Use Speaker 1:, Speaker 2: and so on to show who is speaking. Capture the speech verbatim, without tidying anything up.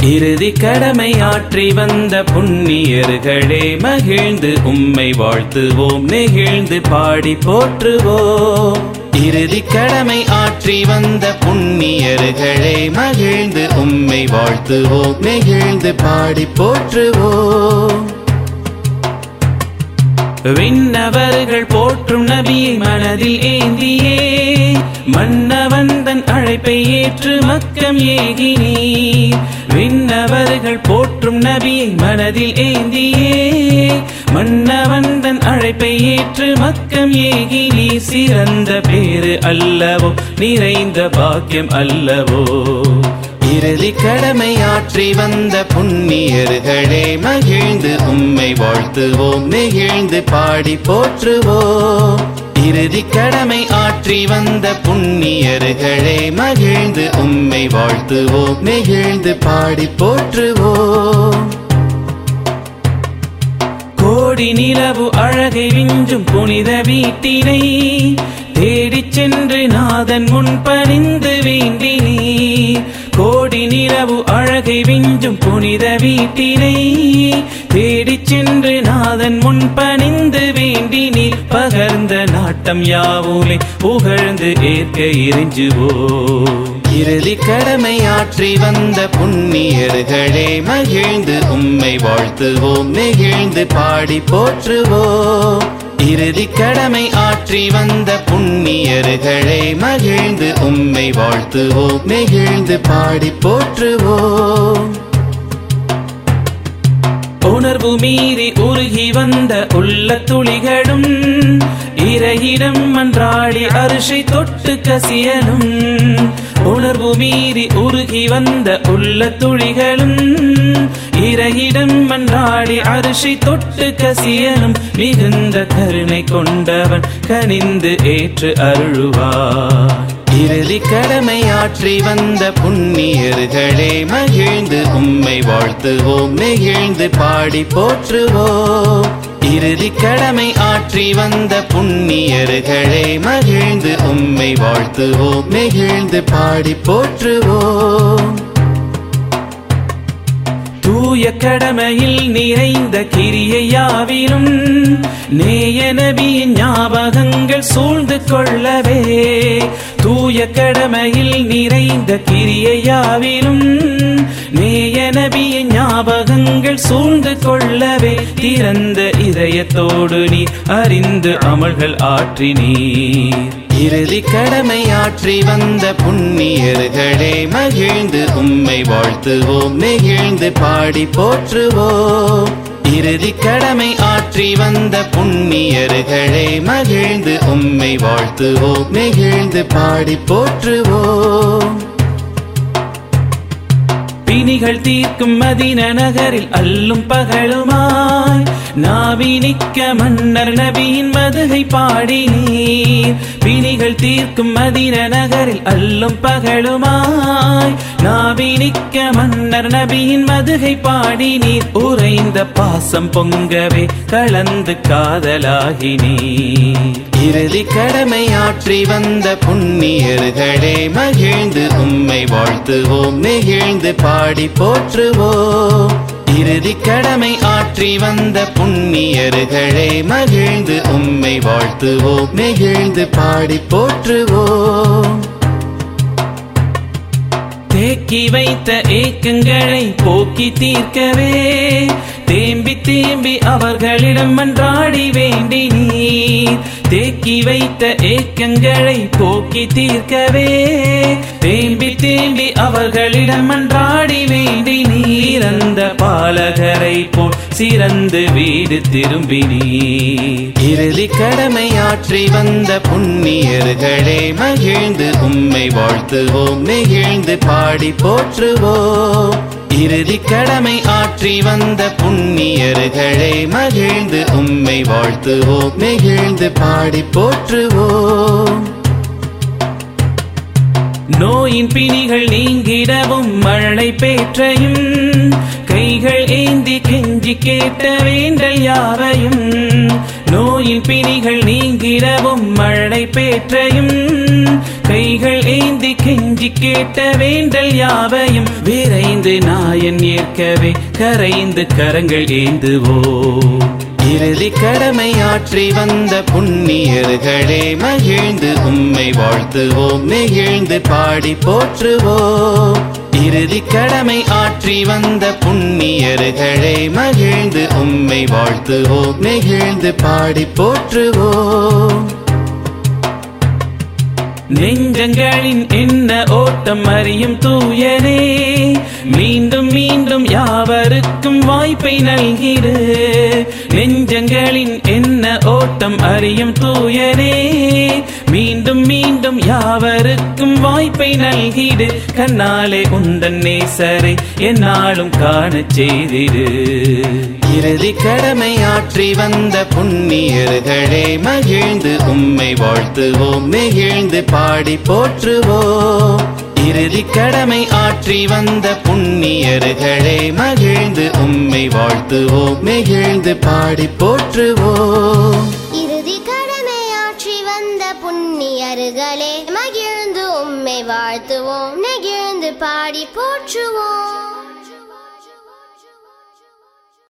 Speaker 1: இறுதி கடமை ஆற்றி வந்த புண்ணியர்களே மகிழ்ந்து உம்மை வாழ்த்துவோம் நெகிழ்ந்து பாடி போற்றுவோம். இறுதி கடமை ஆற்றி வந்த புண்ணியர்களே மகிழ்ந்து உம்மை வாழ்த்துவோம் நெகிழ்ந்து பாடி போற்றுவோம். விண்ணவர்கள் போற்றும் நபியை மனதில் ஏந்தியே மன்னவந்தன் அழைப்பை ஏற்று மக்கம் ஏகினீர். விண்ணவர்கள் போற்றும் நபியை மனதில் ஏந்தியே மன்னவந்தன் அழைப்பை ஏற்று மக்கம் ஏகினீர். சிறந்த பேரு அல்லவோ நிறைந்த பாக்கியம் அல்லவோ. இறுதி கடமை ஆற்றி வந்த புண்ணியர்களே மகிழ்ந்து உம்மை வாழ்த்துவோம் நெகிழ்ந்து பாடி போற்றுவோம். இறுதி கடமை ஆற்றி வந்த புண்ணியர்களே மகிழ்ந்து உம்மை வாழ்த்துவோம் நெகிழ்ந்து பாடி போற்றுவோம். கோடி நிலவு அழகை விஞ்சும் புனித வீட்டினை தேடிச் சென்று நாதன் முன் பணிந்து வேண்டினீர். கோடி நிலவு அழகை விஞ்சும் புனித வீட்டினை தேடிச் சென்று நாதன் முன் பணிந்து வேண்டினீர். பகர்ந்த நாட்டம் யாவுமே புகழ்ந்து ஏற்க இறைஞ்சுவோ. இறுதி கடமை ஆற்றி வந்த புண்ணியர்களே மகிழ்ந்து உம்மை வாழ்த்துவோம் நெகிழ்ந்து பாடி போற்றுவோம். இறுதி கடமை ஆற்றி வந்த புண்ணியர்களே மகிழ்ந்து உம்மை வாழ்த்துவோம் நெகிழ்ந்து பாடி போற்றுவோம். உணர்வு மீறி உருகி வந்த உள்ள துளிகளும் இறையிடம் மன்றாடி அரிசை தொட்டு கசியலும். உணர்வு மீறி உருகி வந்த உள்ள துளிகளும் இறையிடம் மன்றாடி அரிசை தொட்டு கசியலும். மிகுந்த கருணை கொண்டவன் கனிந்து ஏற்று அருள்வார். இறுதி கடமை ஆற்றி வந்த புண்ணியர்களே மகிழ்ந்து உம்மை வாழ்த்துவோம் நெகிழ்ந்து பாடி போற்றுவோம். இறுதி கடமை ஆற்றி வந்த புண்ணியர்களே மகிழ்ந்து உம்மை வாழ்த்துவோம் நெகிழ்ந்து பாடி போற்றுவோம். தூய கடமையில் நிறைந்த கிரியையாவிலும் நேய நபியின் ஞாபகங்கள் சூழ்ந்து கொள்ளவே. தூய கடமையில் நிறைந்த கிரியையாவிலும் நேய நபியின் ஞாபகங்கள் சூழ்ந்து கொள்ளவே. திறந்த இதயத்தோடு நீர் அறிந்து அமல்கள் ஆற்றினீர். இறுதி கடமை ஆற்றி வந்த புண்ணியர்களே மகிழ்ந்து உம்மை வாழ்த்துவோம் நெகிழ்ந்து பாடி போற்றுவோம். இறுதி கடமை ஆற்றி வந்த புண்ணியர்களே மகிழ்ந்து உம்மை வாழ்த்துவோம் நெகிழ்ந்து பாடி போற்றுவோம். பிணிகள் தீர்க்கும் மதீன நகரில் அல்லும் பகலுமாய் நாவினிக்க மன்னர் நபியின் மதுகை பாடினீர். பிணிகள் தீர்க்கும் மதீன நகரில் அல்லும் பகலுமாய் நாவினிக்க மன்னர் நபியின் மதுகை பாடினீர். உறைந்த பாசம் பொங்கவே கலந்து காதலாகினீர். இறுதி கடமை ஆற்றி வந்த புண்ணியர்களே மகிழ்ந்து உம்மை வாழ்த்துவோம் நெகிழ்ந்து பாடி போற்றுவோம். இறுதி கடமை ஆற்றி வந்த புண்ணியர்களே மகிழ்ந்து உம்மை வாழ்த்துவோம் நெகிழ்ந்து பாடி போற்றுவோம். தேக்கி வைத்த ஏக்கங்களை போக்கி தீர்க்கவே தேம்பி தேம்பி அவர்களிடம் மன்றாடி வேண்டினீர். தேக்கி வைத்த ஏக்கங்களை போக்கி தீர்க்கவே தேம்பி தேம்பி அவர்களிடம் மன்றாடி வேண்டினீர். அந்த பாலகரை போல் சிறந்து வீடு திரும்பினீர். இறுதி கடமை ஆற்றி வந்த புண்ணியர்களே மகிழ்ந்து உம்மை வாழ்த்துவோம் நெகிழ்ந்து பாடி போற்றுவோம். இறுதி கடமை ஆற்றி வந்த புண்ணியர்களே மகிழ்ந்து உம்மை வாழ்த்துவோம் நெகிழ்ந்து பாடி போற்றுவோம். நோயின் பிணிகள் நீங்கிடவும் மழை பேற்றையும் கைகள் ஏந்தி கெஞ்சி கேட்ட வேண்டல் யாவையும். நோயின் பிணிகள் நீங்கிடவும் மழை பேற்றையும் கைகள் ஏந்தி கெஞ்சி கேட்ட வேண்டல் யாவையும் விரைந்து நாயன் ஏற்கவே கரைந்து கரங்கள் ஏந்துவோம். இறுதி கடமை ஆற்றி வந்த புண்ணியர்களே மகிழ்ந்து உம்மை வாழ்த்துவோம், நெகிழ்ந்து பாடி போற்றுவோம். இறுதி கடமை ஆற்றி வந்த புண்ணியர்களே மகிழ்ந்து உம்மை வாழ்த்துவோம், நெகிழ்ந்து பாடி போற்றுவோம். நெஞ்சங்களின் என்ன ஓட்டம் அறியும் தூயனே, மீண்டும் மீண்டும் யாவருக்கும் வாய்ப்பை நல்கிடு. நெஞ்சங்களின் என்ன ஓட்டம் அறியும் தூயனே, மீண்டும் மீண்டும் யாவருக்கும் வாய்ப்பை நல்கிடு. கண்ணாலே உந்தன் நேசரை என்னாலும் காணச் செய்திடு. இறுதி கடமை ஆற்றி வந்த புண்ணியர்களே மகிழ்ந்து உம்மை வாழ்த்துவோம், நெகிழ்ந்து பாடி போற்றுவோம். இறுதி கடமை ஆற்றி வந்த புண்ணியர்களே மகிழ்ந்து உம்மை வாழ்த்துவோம், நெகிழ்ந்து பாடி போற்றுவோம்.
Speaker 2: இறுதி கடமை ஆற்றி வந்த புண்ணியர்களே மகிழ்ந்து உம்மை வாழ்த்துவோம், நெகிழ்ந்து பாடி போற்றுவோம்.